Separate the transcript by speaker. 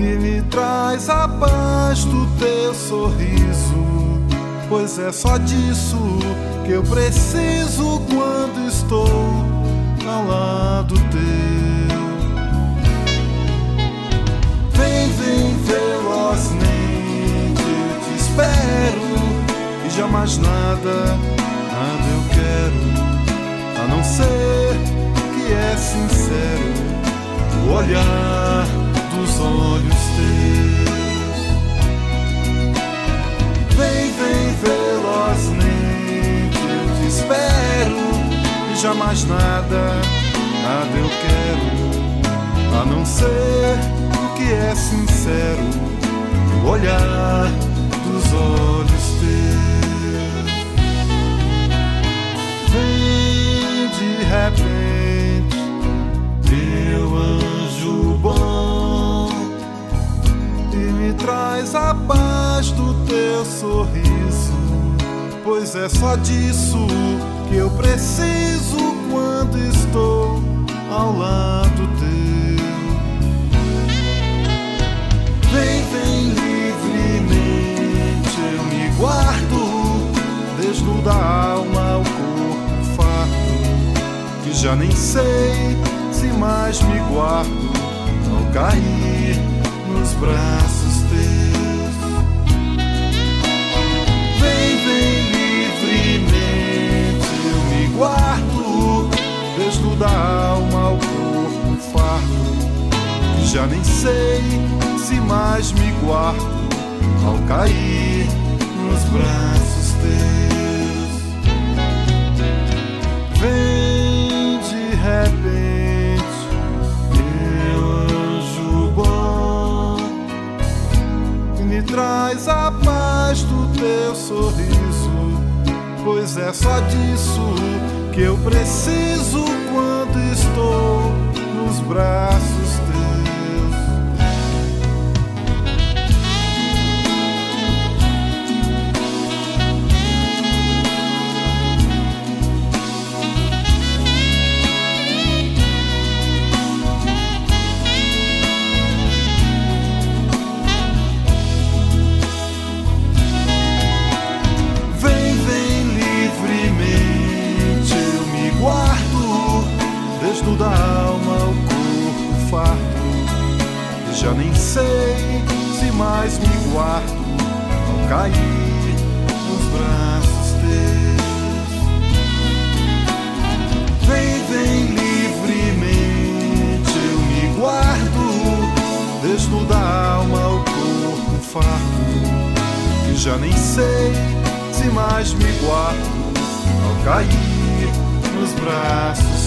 Speaker 1: e me traz a paz do teu sorriso, pois é só disso que eu preciso quando estou ao lado teu. Vem, vem velozmente, eu te espero, e jamais nada eu quero, a não ser que é sincero o olhar dos olhos teus. Vem, vem velozmente, eu te espero, e jamais nada eu quero, a não ser que é sincero o olhar dos olhos teus. Vem de repente, meu anjo bom, e me traz a paz do teu sorriso, pois é só disso que eu preciso quando estou ao lado teu. Vem, vem livremente, eu me guardo, desnuda a alma ao corpo farto, que já nem sei se mais me guardo ao cair nos braços teus. Vem, vem livremente, eu me guardo, desnuda a alma ao corpo farto, que já nem sei se mais me guardo ao cair nos braços teus. Vem de repente, meu anjo bom, e me traz a paz do teu sorriso, pois é só disso que eu preciso quando estou nos braços teus. Da alma ao corpo farto, e já nem sei se mais me guardo ao cair nos braços teus. Vem, vem livremente, eu me guardo, desnuda a alma ao corpo farto, que já nem sei se mais me guardo ao cair nos braços